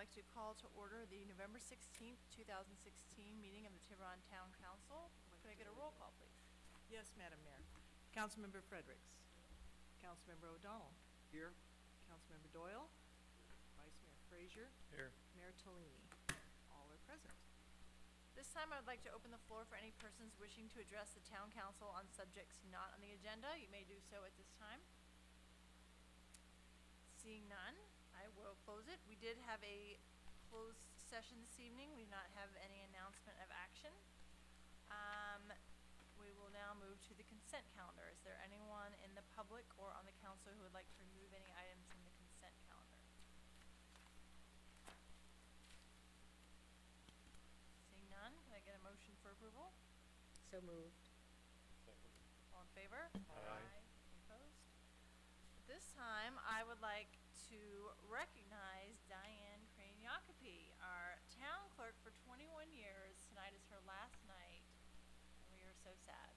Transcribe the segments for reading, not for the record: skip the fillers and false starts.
like to call to order the November 16th, 2016 meeting of the Tiburon Town Council. Could I get a roll call, please? Yes, Madam Mayor. Councilmember Fredericks. Councilmember O'Donnell. Here. Councilmember Doyle. Vice Mayor Frazier. Here. Mayor Tellini. All are present. This time I would like to open the floor for any persons wishing to address the Town Council on subjects not on the agenda. You may do so at this time. Seeing none, I will close it. We did have a closed session this evening. We do not have any announcement of action. We will now move to the consent calendar. Is there anyone in the public or on the council who would like to remove any items from the consent calendar? Seeing none, can I get a motion for approval? So moved. Second. All in favor? Aye. Any opposed? At this time, I would like to recognize Diane Crane-Jacopi, our town clerk for 21 years. Tonight is her last night, and we are so sad.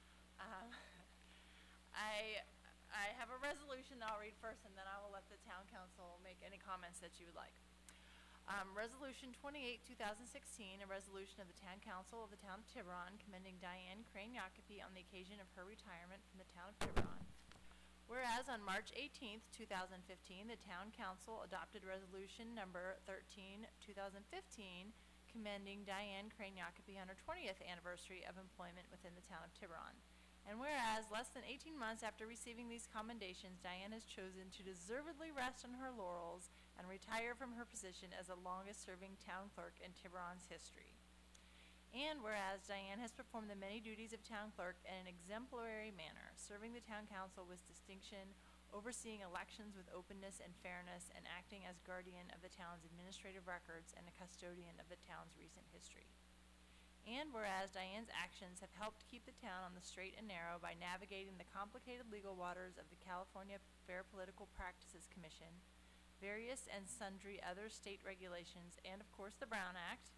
I have a resolution I'll read first, and then I will let the town council make any comments that you would like. Resolution 28, 2016, a resolution of the Town Council of the Town of Tiburon commending Diane Crane-Jacopi on the occasion of her retirement from the Town of Tiburon. Whereas on March 18th, 2015, the Town Council adopted Resolution Number 13, 2015, commending Diane Crane-Jacopi on her 20th anniversary of employment within the Town of Tiburon. And whereas less than 18 months after receiving these commendations, Diane has chosen to deservedly rest on her laurels and retire from her position as the longest-serving town clerk in Tiburon's history. And whereas Diane has performed the many duties of town clerk in an exemplary manner, serving the town council with distinction, overseeing elections with openness and fairness, and acting as guardian of the town's administrative records and a custodian of the town's recent history. And whereas Diane's actions have helped keep the town on the straight and narrow by navigating the complicated legal waters of the California Fair Political Practices Commission, various and sundry other state regulations, and of course the Brown Act.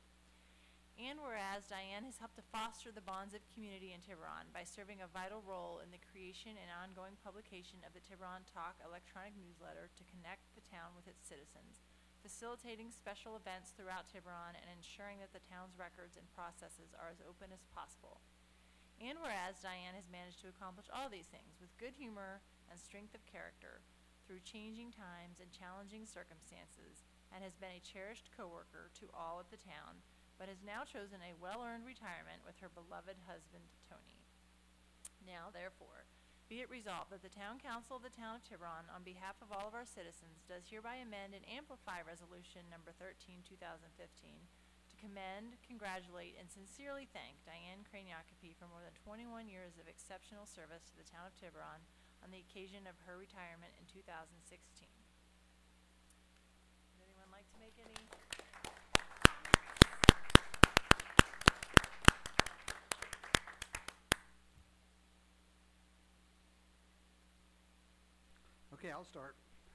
And whereas Diane has helped to foster the bonds of community in Tiburon by serving a vital role in the creation and ongoing publication of the Tiburon Talk electronic newsletter to connect the town with its citizens, facilitating special events throughout Tiburon and ensuring that the town's records and processes are as open as possible. And whereas Diane has managed to accomplish all these things with good humor and strength of character through changing times and challenging circumstances, and has been a cherished coworker to all of the town, but has now chosen a well-earned retirement with her beloved husband, Tony. Now, therefore, be it resolved that the Town Council of the Town of Tiburon, on behalf of all of our citizens, does hereby amend and amplify Resolution Number 13, 2015, to commend, congratulate, and sincerely thank Diane Crane-Jacopi for more than 21 years of exceptional service to the Town of Tiburon on the occasion of her retirement in 2016. Would anyone like to make any? Okay, I'll start.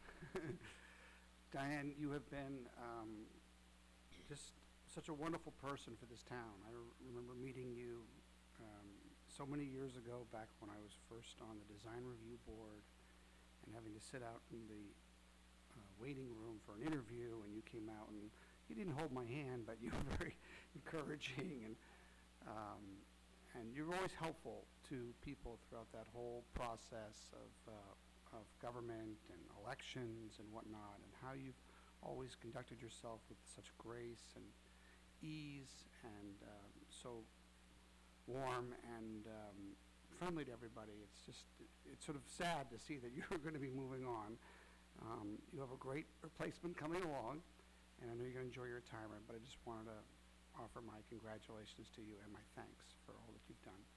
Diane, you have been just such a wonderful person for this town. I remember meeting you so many years ago, back when I was first on the design review board, and having to sit out in the waiting room for an interview, and you came out and you didn't hold my hand, but you were very encouraging, and you're always helpful to people throughout that whole process of government and elections and whatnot, and how you've always conducted yourself with such grace and ease, and so warm and friendly to everybody. It's sort of sad to see that you're going to be moving on. You have a great replacement coming along, and I know you're going to enjoy your retirement, but I just wanted to offer my congratulations to you and my thanks for all that you've done.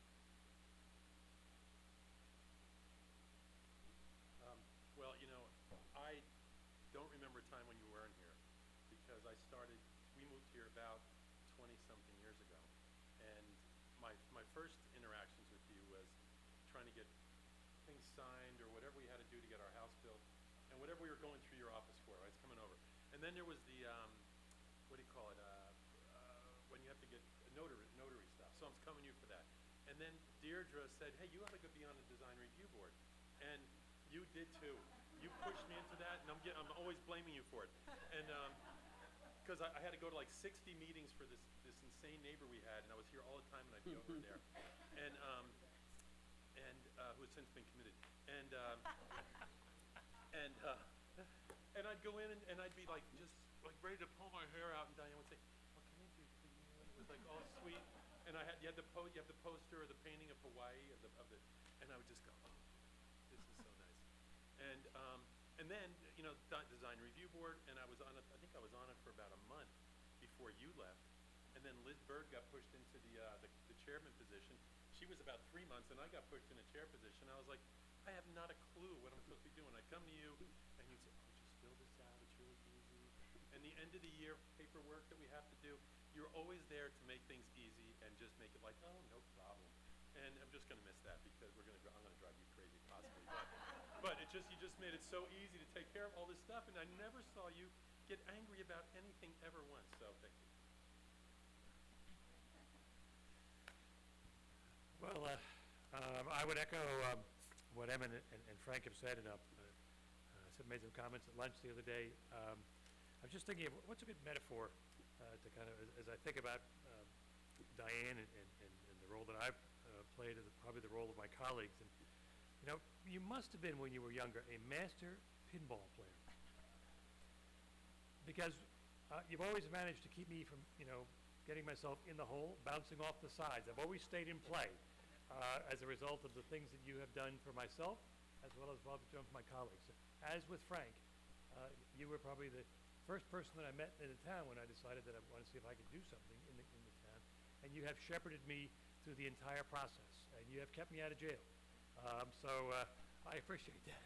Well, you know, I don't remember a time when you weren't here, because we moved here about 20-something years ago, and my first interactions with you was trying to get things signed or whatever we had to do to get our house built, and whatever we were going through your office for, I was coming over. And then there was the, what do you call it, when you have to get notary stuff, so I'm coming to you for that. And then Deirdre said, hey, you ought to be on the design review board, and you did too. You pushed me into that, and I'm always blaming you for it. And because I had to go to like 60 meetings for this insane neighbor we had, and I was here all the time, and I'd be over there, and who has since been committed, and I'd go in and I'd be like just like ready to pull my hair out, and Diane would say, "What can I do for you?" And it was like all sweet, and you have the poster or the painting of Hawaii and I would just go, "Oh, this is so nice," and then design review board, and I think I was on it for about a month before you left, and then Liz Bird got pushed into the chairman position. She was about 3 months, and I got pushed in a chair position. I was like, I have not a clue what I'm supposed to be doing. I'd come to you, and you'd say, "Oh, just fill this out. It's really easy." And the end of the year paperwork that we have to do, you're always there to make things easy and just make it like, "Oh, no problem." And I'm just going to miss that because I'm going to drive you crazy possibly. But you just made it so easy to take care of all this stuff, and I never saw you get angry about anything ever once. So thank you. Well, I would echo what Emmett and Frank have said, and made some comments at lunch the other day. I was just thinking of what's a good metaphor to kind of, as I think about Diane and the role that I've played, as probably the role of my colleagues. And you must have been, when you were younger, a master pinball player, because you've always managed to keep me from getting myself in the hole, bouncing off the sides. I've always stayed in play as a result of the things that you have done for myself, as well as what you've done for my colleagues. As with Frank, you were probably the first person that I met in the town when I decided that I wanted to see if I could do something in the town, and you have shepherded me through the entire process, and you have kept me out of jail. So I appreciate that.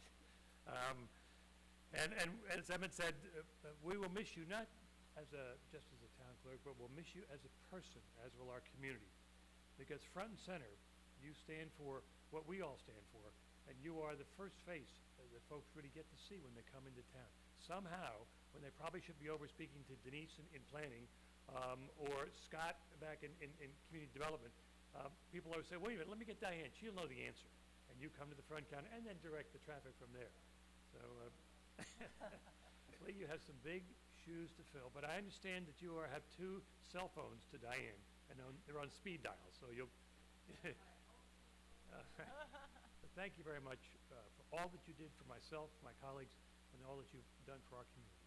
And as Emmett said, we will miss you not just as a town clerk, but we'll miss you as a person, as will our community. Because front and center, you stand for what we all stand for, and you are the first face that folks really get to see when they come into town. Somehow, when they probably should be over speaking to Denise in planning, or Scott back in community development, people always say, "Wait a minute, let me get Diane, she'll know the answer." And you come to the front counter and then direct the traffic from there. So, Lee, you have some big shoes to fill, but I understand that you have 2 cell phones to Diane, and they're on speed dial, so you'll... But thank you very much for all that you did for myself, my colleagues, and all that you've done for our community.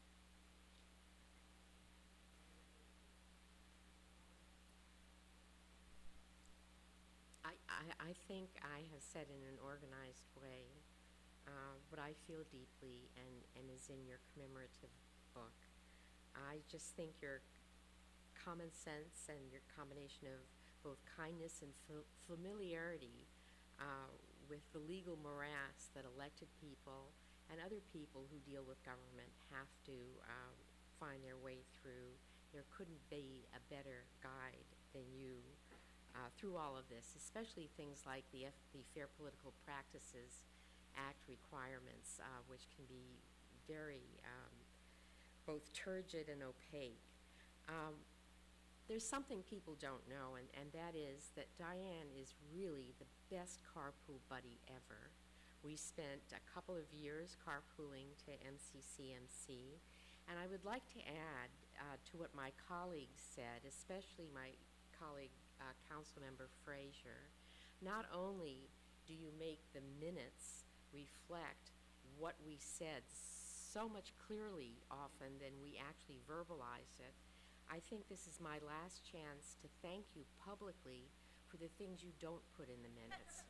I think I have said in an organized way what I feel deeply and is in your commemorative book. I just think your common sense and your combination of both kindness and familiarity with the legal morass that elected people and other people who deal with government have to find their way through. There couldn't be a better guide than you through all of this, especially things like the Fair Political Practices Act requirements, which can be very both turgid and opaque. There's something people don't know, and that is that Diane is really the best carpool buddy ever. We spent a couple of years carpooling to MCCMC, and I would like to add to what my colleagues said, especially my colleague Councilmember Frazier. Not only do you make the minutes reflect what we said so much clearly often than we actually verbalize it, I think this is my last chance to thank you publicly for the things you don't put in the minutes.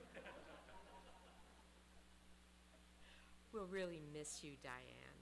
We'll really miss you, Diane.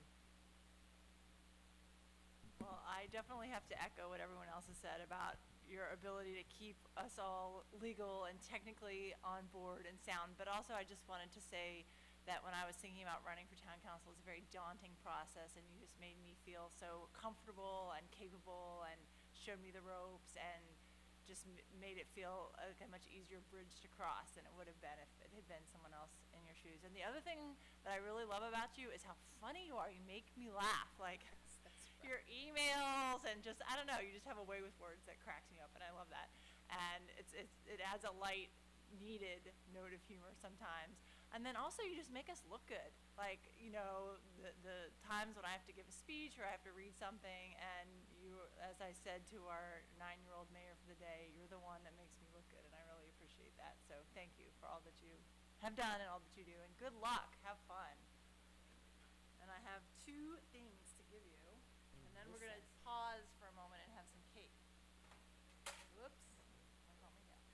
Well, I definitely have to echo what everyone else has said about your ability to keep us all legal and technically on board and sound. But also, I just wanted to say that when I was thinking about running for town council, it's a very daunting process, and you just made me feel so comfortable and capable and showed me the ropes and just made it feel like a much easier bridge to cross than it would have been if it had been someone else in your shoes. And the other thing that I really love about you is how funny you are. You make me laugh. Like, your emails and just, I don't know, you just have a way with words that cracks me up, and I love that. And it adds a light, needed note of humor sometimes. And then also you just make us look good. Like, you know, the times when I have to give a speech or I have to read something, and you, as I said to our 9-year-old mayor for the day, you're the one that makes me look good, and I really appreciate that. So thank you for all that you have done and all that you do, and good luck. Have fun. And I have 2 things to give you, and then we're going to pause for a moment and have some cake. Whoops. I call my dad.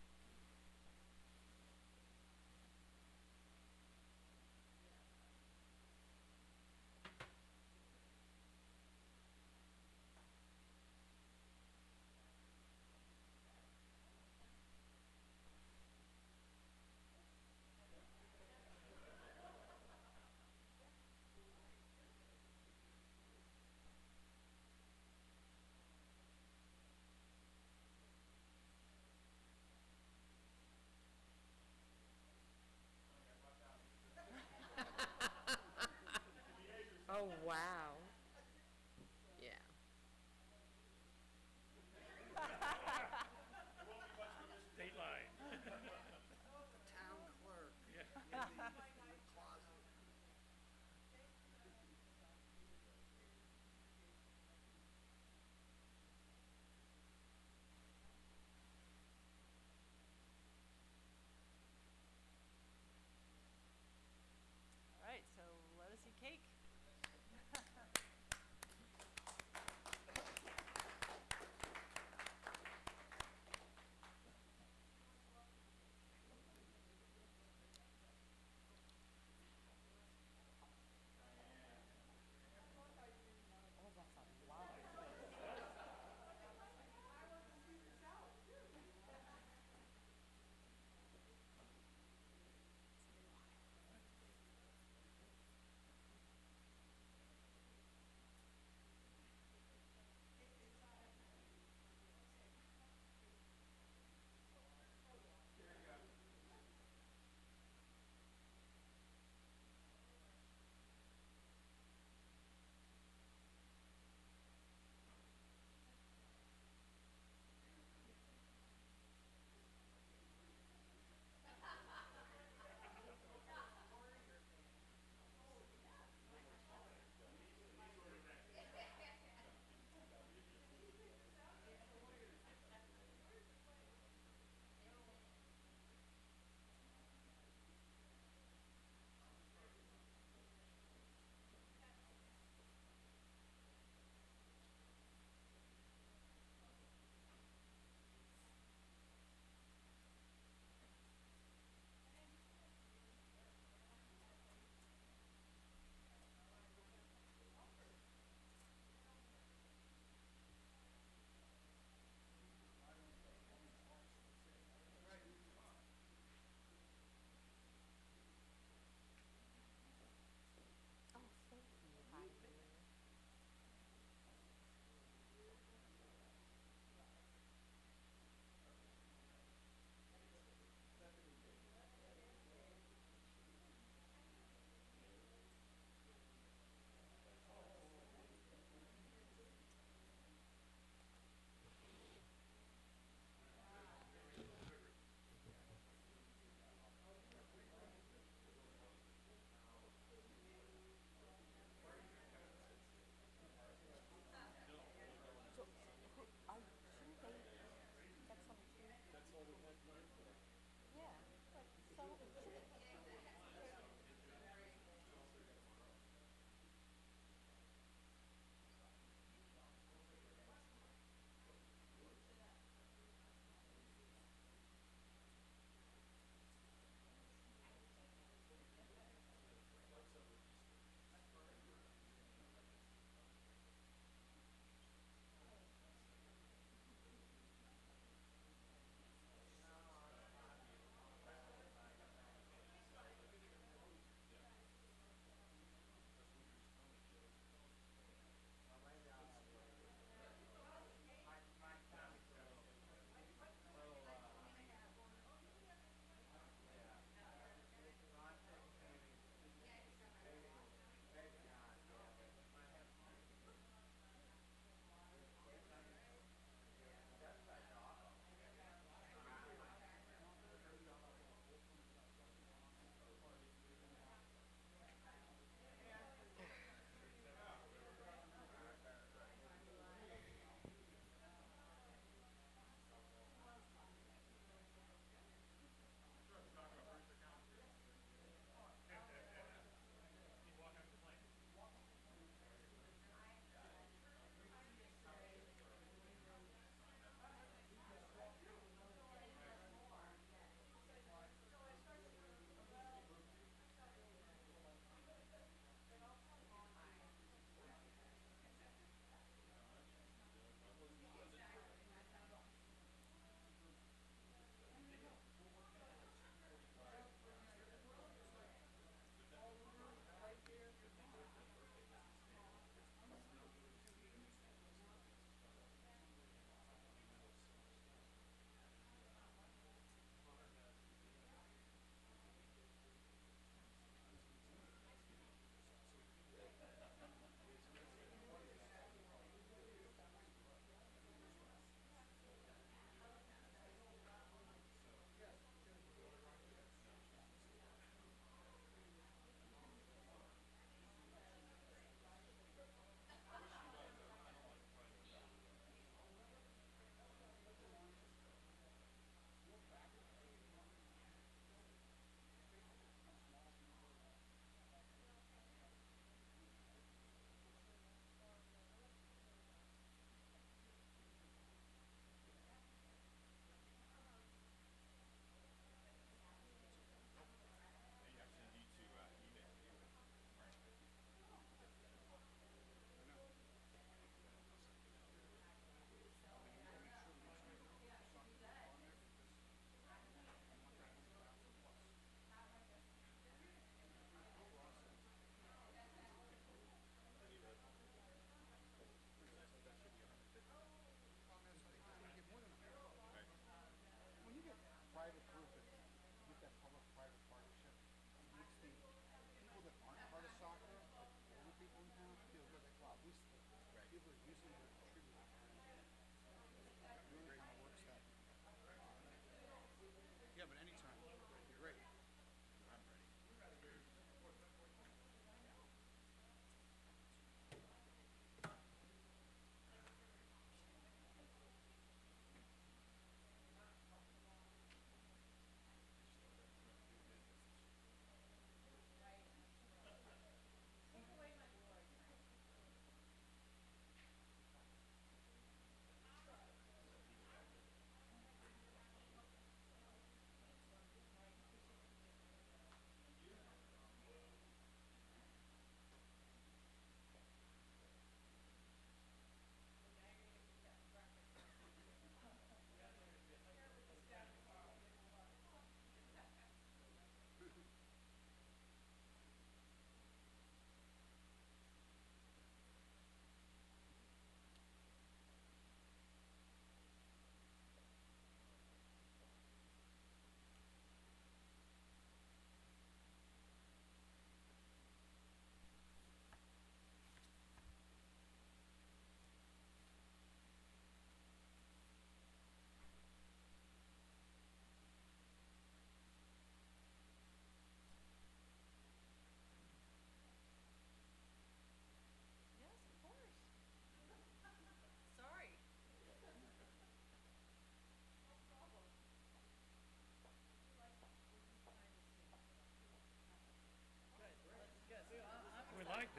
Oh, wow. Yeah. State line. Town clerk. Yeah. In the closet. All right, so let us eat cake.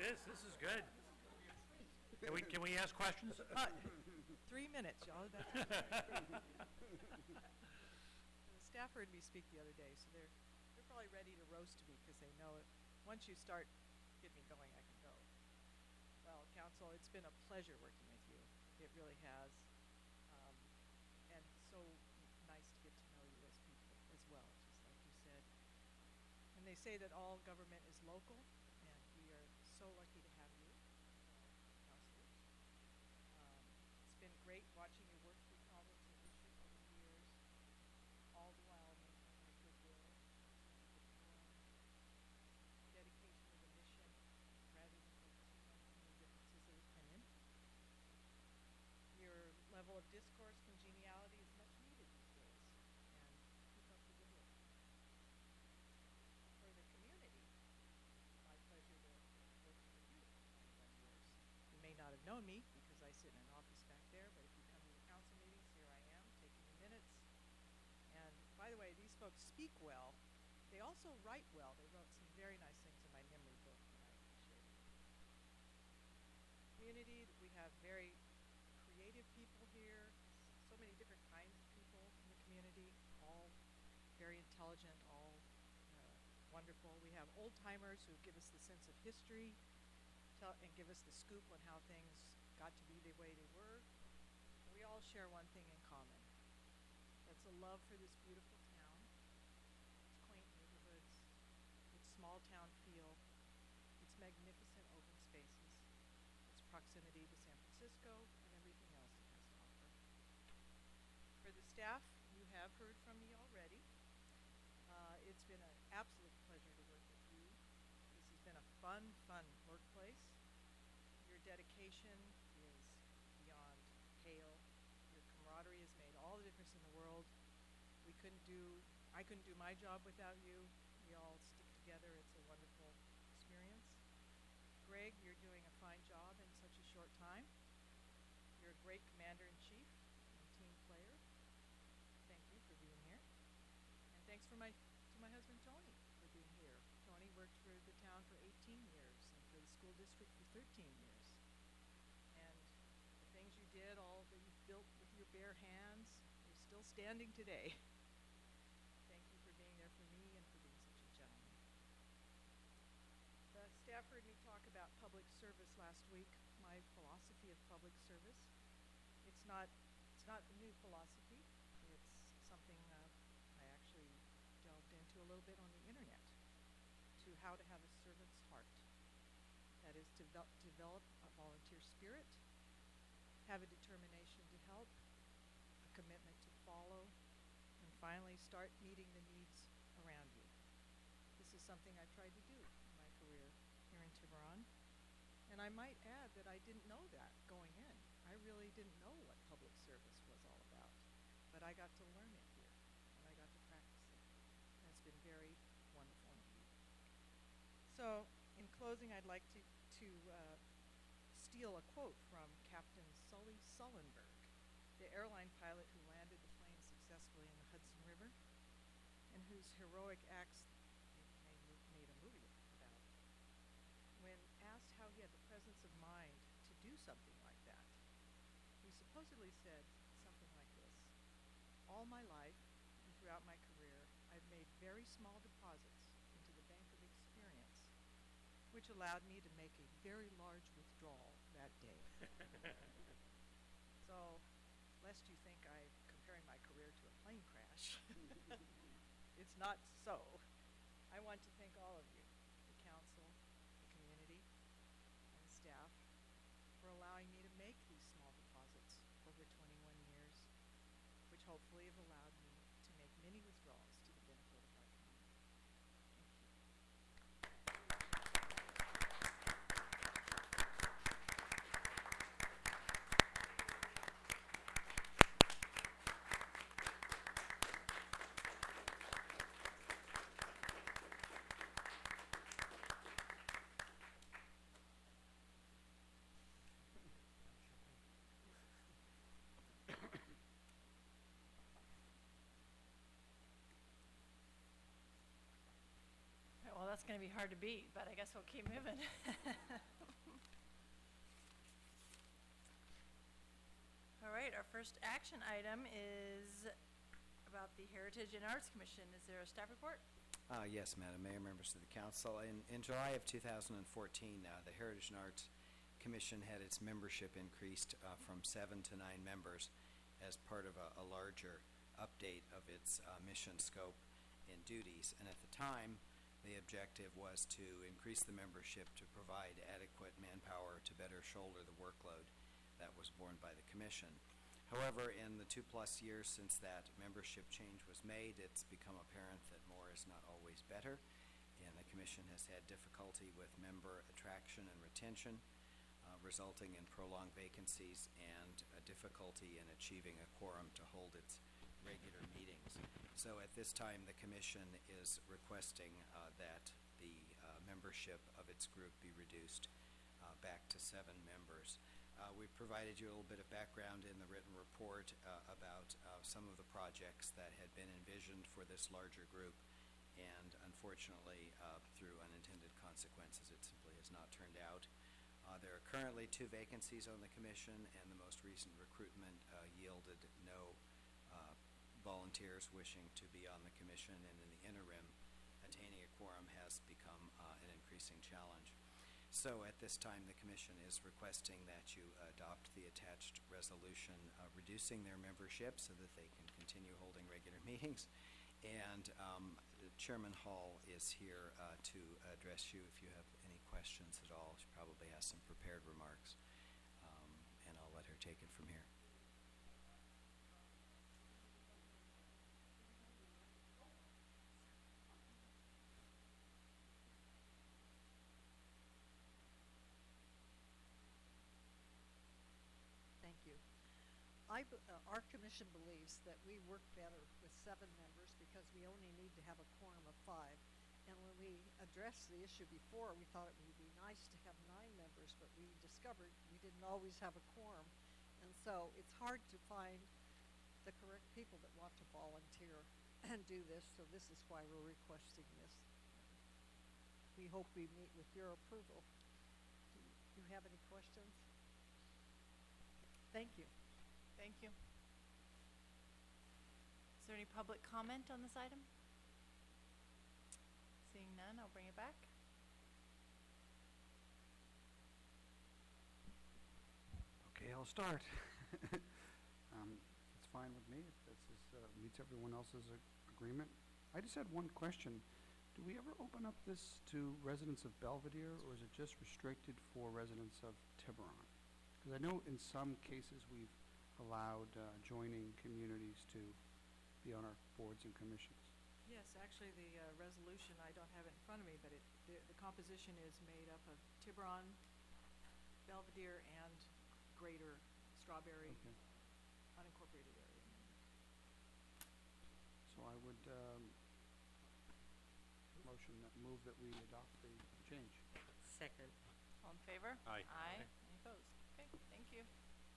This is good. Can we ask questions? 3 minutes, y'all. That's the staff heard me speak the other day, so they're probably ready to roast me because they know it. Once you start get me going, I can go. Well, council, it's been a pleasure working with you. It really has. And so nice to get to know you as people as well, just like you said. And they say that all government is local, and we are so lucky to have you, councilors. It's been great watching you work through problems and issues over the years, all the while maintaining a goodwill to the forum, dedication to the mission, rather than focusing on any differences of opinion. Your level of discourse congeniality is much needed these days, and keep up the good work. For the community, my pleasure to working with you for 21 years. You may not have known me because I sit in an office back there, but if you come to the council meetings, here I am, taking the minutes. And by the way, these folks speak well. They also write well. They wrote some very nice things in my memory book that I appreciate. Community, we have very creative people here, so many different kinds of people in the community, all very intelligent, all wonderful. We have old timers who give us the sense of history and give us the scoop on how things got to be the way they were. We all share one thing in common. That's a love for this beautiful town, its quaint neighborhoods, its small town feel, its magnificent open spaces, its proximity to San Francisco, and everything else it has to offer. For the staff, you have heard from me already. It's been an absolute pleasure to work with you. This has been a fun workplace. Your dedication is beyond pale. Your camaraderie has made all the difference in the world. I couldn't do my job without you. We all stick together. It's a wonderful experience. Greg, you're doing a fine job in such a short time. You're a great commander-in-chief and team player. Thank you for being here. And thanks to my husband, Tony, for being here. Tony worked for the town for 18 years and for the school district for 13 years. And the things you did, all that you built with your bare hands, you're still standing today. Thank you for being there for me and for being such a gentleman. The staff heard me talk about public service last week, my philosophy of public service. It's not a new philosophy. It's something I actually delved into a little bit on the internet, to how to have a servant's heart. That is to develop a volunteer spirit, have a determination to help, a commitment to follow, and finally start meeting the needs around you. This is something I've tried to do in my career here in Tiburon. And I might add that I didn't know that going in. I really didn't know what public service was all about. But I got to learn it here, and I got to practice it. And it's been very wonderful indeed. So, in closing, I'd like to steal a quote from Captain Sully Sullenberg, the airline pilot who landed the plane successfully in the Hudson River, and whose heroic acts they made a movie about. When asked how he had the presence of mind to do something like that, he supposedly said something like this: all my life and throughout my career, I've made very small deposits into the bank of experience, which allowed me to make a very large withdrawal that day. So, lest you think I'm comparing my career to a plane crash, it's not so. I want to thank all of you, the council, the community, and the staff, for allowing me to make these small deposits over 21 years, which hopefully have allowed me to make many withdrawals to the benefit of our community. Thank you. that's gonna be hard to beat, but I guess we'll keep moving. All right, our first action item is about the Heritage and Arts Commission. Is there a staff report? Yes, Madam Mayor, members of the council. In July of 2014, the Heritage and Arts Commission had its membership increased from 7 to 9 members as part of a larger update of its mission scope and duties. And at the time, the objective was to increase the membership to provide adequate manpower to better shoulder the workload that was borne by the commission. However, in the 2+ years since that membership change was made, it's become apparent that more is not always better, and the commission has had difficulty with member attraction and retention, resulting in prolonged vacancies and a difficulty in achieving a quorum to hold its regular meetings. So at this time, the commission is requesting that the membership of its group be reduced back to 7 members. We've provided you a little bit of background in the written report about some of the projects that had been envisioned for this larger group, and unfortunately, through unintended consequences, it simply has not turned out. There are currently 2 vacancies on the commission, and the most recent recruitment yielded no volunteers wishing to be on the commission, and in the interim, attaining a quorum has become an increasing challenge. So at this time, the commission is requesting that you adopt the attached resolution reducing their membership so that they can continue holding regular meetings. And Chairman Hall is here to address you if you have any questions at all. She probably has some prepared remarks, and I'll let her take it from here. Thank you. Our commission believes that we work better with 7 members because we only need to have a quorum of 5. And when we addressed the issue before, we thought it would be nice to have 9 members, but we discovered we didn't always have a quorum. And so it's hard to find the correct people that want to volunteer and do this, so this is why we're requesting this. We hope we meet with your approval. Do you have any questions? Thank you. Thank you. Is there any public comment on this item? Seeing none, I'll bring it back. Okay, I'll start. It's fine with me if this is, meets everyone else's agreement. I just had one question. Do we ever open up this to residents of Belvedere, or is it just restricted for residents of Tiburon? Because I know in some cases we've allowed joining communities to be on our boards and commissions. Yes, actually, the resolution, I don't have it in front of me, but the composition is made up of Tiburon, Belvedere, and Greater Strawberry unincorporated area. So I would move that we adopt the change. Second. All in favor? Aye. Aye. Any opposed? Okay, thank you.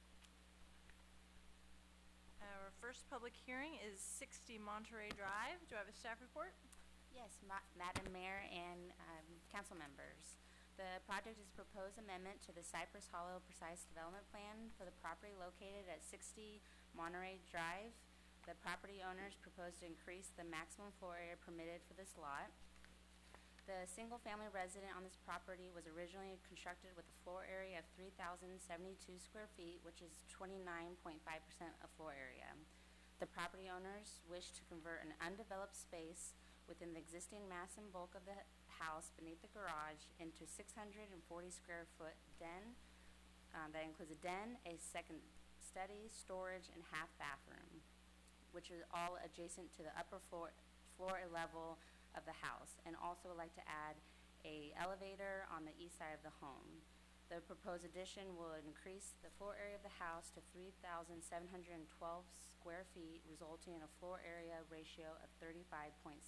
Our first public hearing is 60 Monterey Drive. Do I have a staff report? Yes, Madam Mayor and council members. The project is a proposed amendment to the Cypress Hollow Precise Development Plan for the property located at 60 Monterey Drive. The property owners propose to increase the maximum floor area permitted for this lot. The single-family resident on this property was originally constructed with a floor area of 3,072 square feet, which is 29.5% of floor area. The property owners wish to convert an undeveloped space within the existing mass and bulk of the house beneath the garage into 640 square foot den. That includes a den, a second study, storage, and half bathroom, which is all adjacent to the upper floor level of the house, and also would like to add a elevator on the east side of the home. The proposed addition will increase the floor area of the house to 3,712 square feet, resulting in a floor area ratio of 35.7%.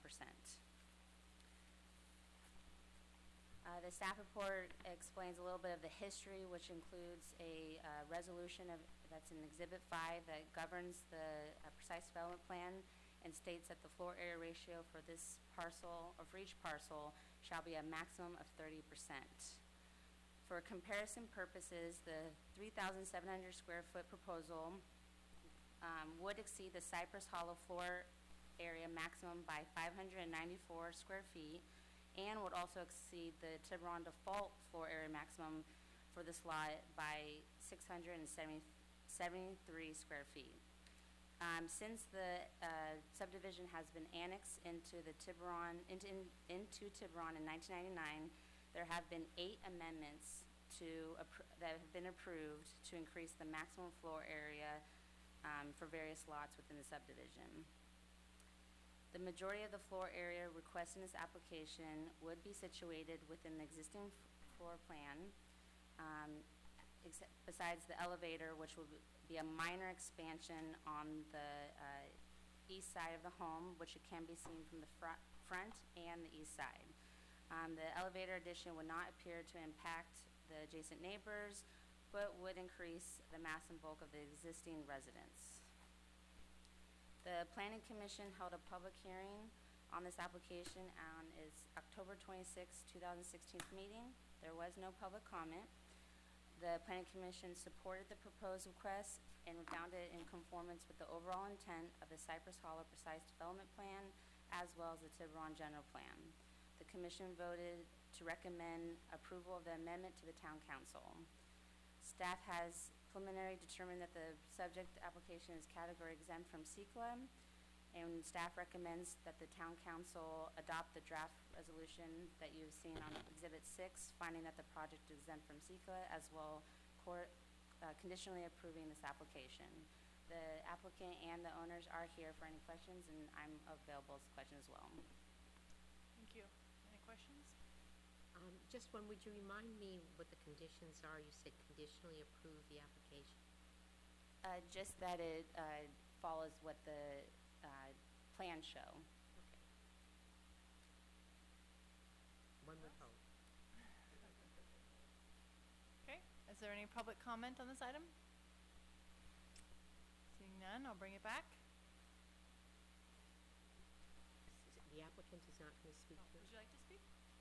The staff report explains a little bit of the history, which includes a resolution that's in Exhibit 5 that governs the Precise Development Plan, and states that the floor area ratio for this parcel, or for each parcel, shall be a maximum of 30%. For comparison purposes, the 3,700 square foot proposal would exceed the Cypress Hollow floor area maximum by 594 square feet, and would also exceed the Tiburon default floor area maximum for this lot by 673 square feet. Since the subdivision has been annexed into Tiburon in 1999, there have been 8 amendments that have been approved to increase the maximum floor area for various lots within the subdivision. The majority of the floor area requested in this application would be situated within the existing floor plan, besides the elevator, which will be a minor expansion on the east side of the home, which it can be seen from the front and the east side. The elevator addition would not appear to impact the adjacent neighbors, but would increase the mass and bulk of the existing residents. The Planning Commission held a public hearing on this application on its October 26, 2016 meeting. There was no public comment. The Planning Commission supported the proposed request and found it in conformance with the overall intent of the Cypress Hollow Precise Development Plan as well as the Tiburon General Plan. The Commission voted to recommend approval of the amendment to the Town Council. Staff has preliminarily determined that the subject application is category exempt from CEQA, and staff recommends that the Town Council adopt the draft resolution that you've seen on Exhibit 6, finding that the project is exempt from CEQA, as well conditionally approving this application. The applicant and the owners are here for any questions, and I'm available to question as well. Thank you. Any questions? Just one, would you remind me what the conditions are? You said conditionally approve the application. Just that it follows what the plans show. Okay. One would hope. Okay, is there any public comment on this item? Seeing none, I'll bring it back. The applicant is not going to speak to Would it. you like to speak?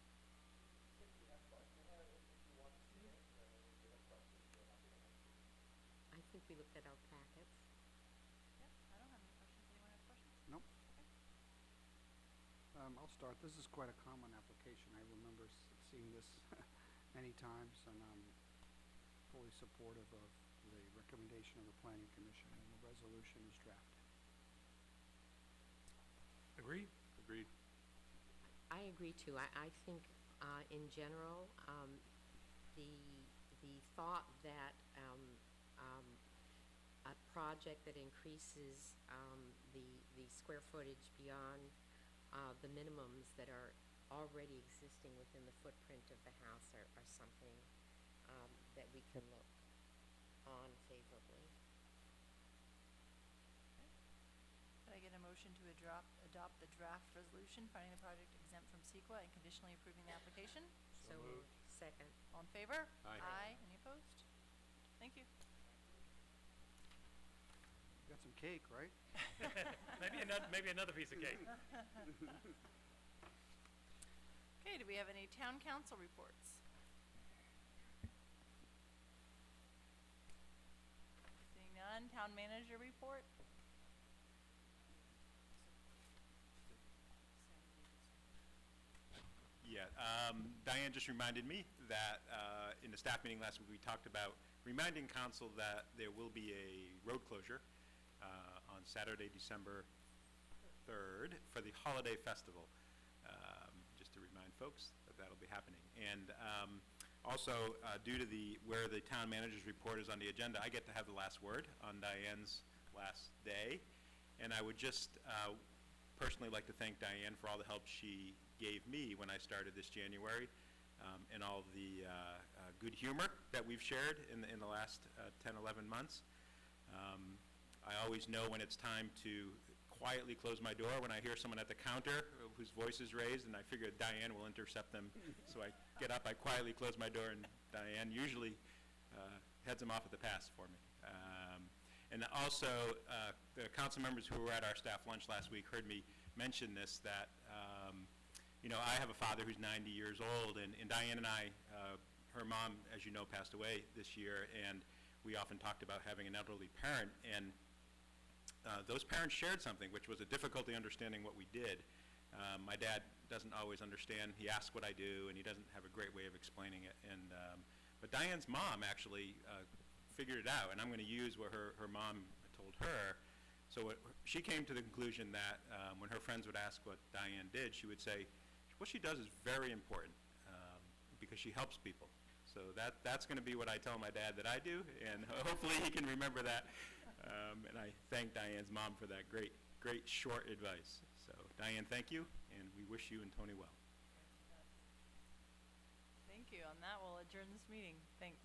I think we looked at our packets. Yeah, I don't have any questions. Anyone have questions? Nope. Okay. I'll start. This is quite a common application. I remember seeing this many times, and I'm fully supportive of the recommendation of the Planning Commission, and the resolution is drafted. Agree? Agreed. I agree too. I think in general, the thought that a project that increases the square footage beyond the minimums that are already existing within the footprint of the house are something that we can look on favorably. Could I get a motion to adopt the draft resolution finding the project exempt from CEQA and conditionally approving the application? So moved. Second. All in favor? Aye. Aye. Any opposed? Thank you. You got some cake, right? Maybe another piece of cake. Okay, do we have any town council reports? Seeing none, town manager report? Yeah, Diane just reminded me that in the staff meeting last week, we talked about reminding council that there will be a road closure on Saturday, December 3rd for the Holiday Festival. Just to remind folks that that'll be happening. And also, due to where the town manager's report is on the agenda, I get to have the last word on Diane's last day. And I would just personally like to thank Diane for all the help she gave me when I started this January, and all the good humor that we've shared in the last 10, 11 months. I always know when it's time to quietly close my door when I hear someone at the counter whose voice is raised, and I figure Diane will intercept them. So I get up, I quietly close my door, and Diane usually heads them off at the pass for me. And also, the council members who were at our staff lunch last week heard me mention this, that, you know, I have a father who's 90 years old, and Diane and I, her mom, as you know, passed away this year, and we often talked about having an elderly parent, and those parents shared something, which was a difficulty understanding what we did. My dad doesn't always understand. He asks what I do, and he doesn't have a great way of explaining it. And but Diane's mom actually figured it out, and I'm going to use what her mom told her. So she came to the conclusion that when her friends would ask what Diane did, she would say, what she does is very important because she helps people. So that's going to be what I tell my dad that I do, and hopefully he can remember that. And I thank Diane's mom for that great short advice. So Diane, thank you, and we wish you and Tony well. Thank you. On that, we'll adjourn this meeting. Thanks.